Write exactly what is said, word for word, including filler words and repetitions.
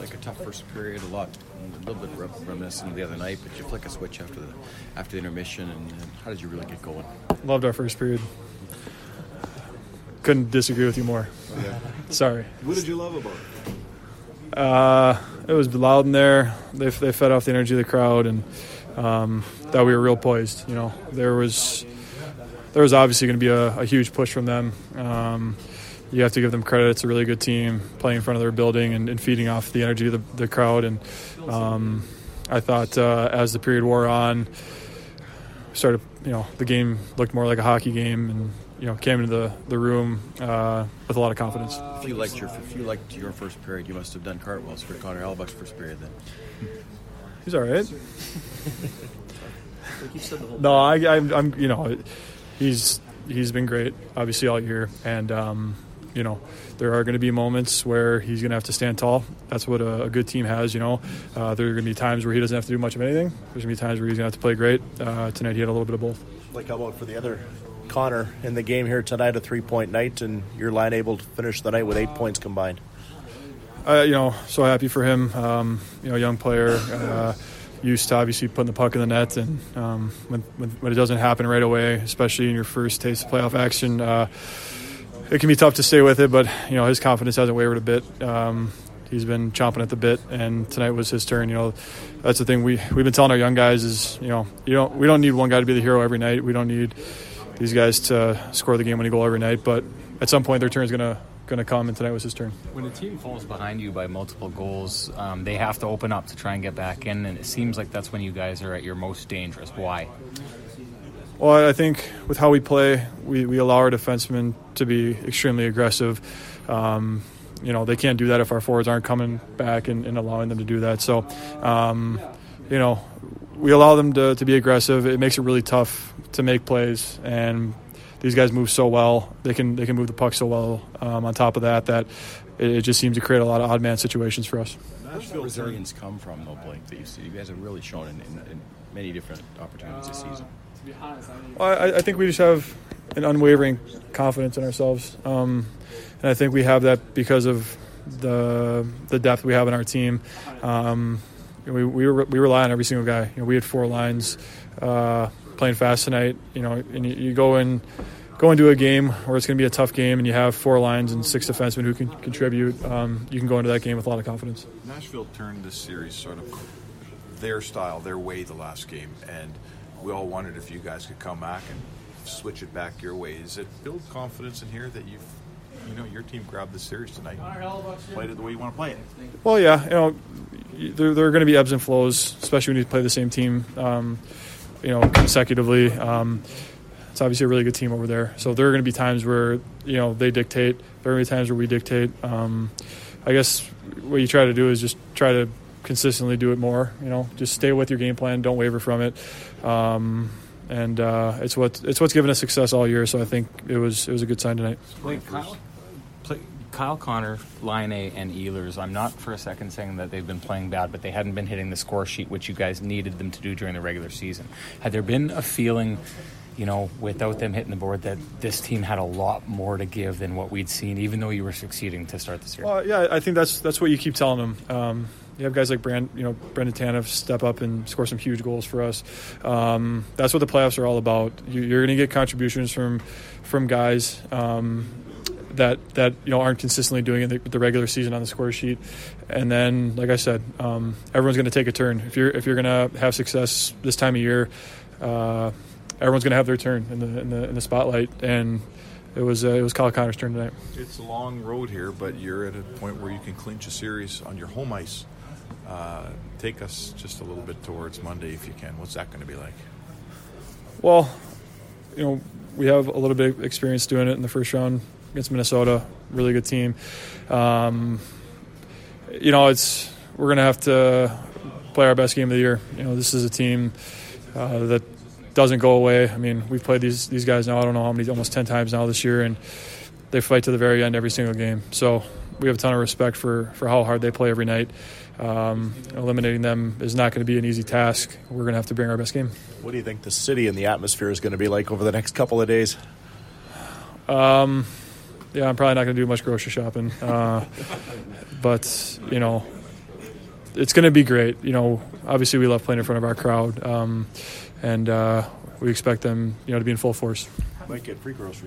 like a tough first period, a lot, a little bit reminiscent of the other night, but you flick a switch after the after the intermission, and, and how did you really get going? Loved our first period. Couldn't disagree with you more. Yeah. Sorry. What did you love about it? Uh, it was loud in there. They they fed off the energy of the crowd, and um, that we were real poised. You know, there was there was obviously going to be a, a huge push from them. Um, you have to give them credit. It's a really good team playing in front of their building and, and feeding off the energy of the, the crowd. And um, I thought uh, as the period wore on, started you know the game looked more like a hockey game, and you know, came into the, the room uh, with a lot of confidence. If you liked your if you liked your first period, you must have done cartwheels for Connor Hellebuyck's first period then. He's all right. No, I, I'm, I'm, you know, he's he's been great, obviously all year, and um, you know, there are going to be moments where he's going to have to stand tall. That's what a, a good team has, you know. Uh, there are going to be times where he doesn't have to do much of anything. There's going to be times where he's going to have to play great. Uh, tonight he had a little bit of both. Like how about for the other Connor in the game here tonight, a three-point night, and your line able to finish the night with eight points combined? Uh, you know, so happy for him. Um, you know, young player, uh, used to obviously putting the puck in the net, and um, when, when when it doesn't happen right away, especially in your first taste of playoff action, uh, it can be tough to stay with it. But you know, his confidence hasn't wavered a bit. Um, he's been chomping at the bit, and tonight was his turn. You know, that's the thing we we've been telling our young guys is, you know, you don't we don't need one guy to be the hero every night. We don't need these guys to score the game-winning goal every night, but at some point their turn is going to going to come, and tonight was his turn. When a team falls behind you by multiple goals, um, they have to open up to try and get back in, and it seems like that's when you guys are at your most dangerous. Why? Well, I think with how we play, we, we allow our defensemen to be extremely aggressive. Um, you know, they can't do that if our forwards aren't coming back and, and allowing them to do that. So, um, you know, we allow them to, to be aggressive. It makes it really tough to make plays, and these guys move so well. They can they can move the puck so well. Um, on top of that, that it, it just seems to create a lot of odd man situations for us. Where does the resilience come from, though, Blake? That you see, you guys have really shown in, in, in many different opportunities this season. Well, I, I think we just have an unwavering confidence in ourselves, um, and I think we have that because of the the depth we have in our team. Um, we we we rely on every single guy. You know, we had four lines. Uh, playing fast tonight, you know, and you, you go in, go into a game where it's going to be a tough game, and you have four lines and six defensemen who can contribute. Um, you can go into that game with a lot of confidence. Nashville turned this series sort of their style, their way the last game, and we all wondered if you guys could come back and switch it back your way. Does it build confidence in here that you've, you know, your team grabbed the series tonight, played it the way you want to play it? Well, yeah, you know, there, there are going to be ebbs and flows, especially when you play the same team. Um, you know, consecutively. Um, it's obviously a really good team over there. So there are going to be times where, you know, they dictate. There are going to be times where we dictate. Um, I guess what you try to do is just try to consistently do it more, you know, just stay with your game plan. Don't waver from it. Um, and uh, it's what it's what's given us success all year. So I think it was it was a good sign tonight. Wait, Kyle, play, Kyle Connor, Laine, and Ehlers, I'm not for a second saying that they've been playing bad, but they hadn't been hitting the score sheet, which you guys needed them to do during the regular season. Had there been a feeling, you know, without them hitting the board, that this team had a lot more to give than what we'd seen, even though you were succeeding to start this year? Well, yeah, I think that's that's what you keep telling them. Um, you have guys like Brand, you know, Brendan Tanev step up and score some huge goals for us. Um, that's what the playoffs are all about. You, you're going to get contributions from from guys. Um, that that you know aren't consistently doing it the, the regular season on the score sheet, and then like I said, um, everyone's going to take a turn. If you're if you're going to have success this time of year, uh, everyone's going to have their turn in the in the in the spotlight, and it was uh, it was Kyle Connor's turn tonight. It's a long road here, but you're at a point where you can clinch a series on your home ice. Uh, take us just a little bit towards Monday if you can. What's that going to be like? Well, you know, we have a little bit of experience doing it in the first round against Minnesota, really good team. Um, you know, it's we're going to have to play our best game of the year. You know, this is a team uh, that doesn't go away. I mean, we've played these these guys now, I don't know how many, almost ten times now this year, and they fight to the very end every single game. So we have a ton of respect for, for how hard they play every night. Um, eliminating them is not going to be an easy task. We're going to have to bring our best game. What do you think the city and the atmosphere is going to be like over the next couple of days? Um, yeah, I'm probably not going to do much grocery shopping. Uh, but, you know, it's going to be great. You know, obviously we love playing in front of our crowd, um, and uh, we expect them, you know, to be in full force. Might get free groceries.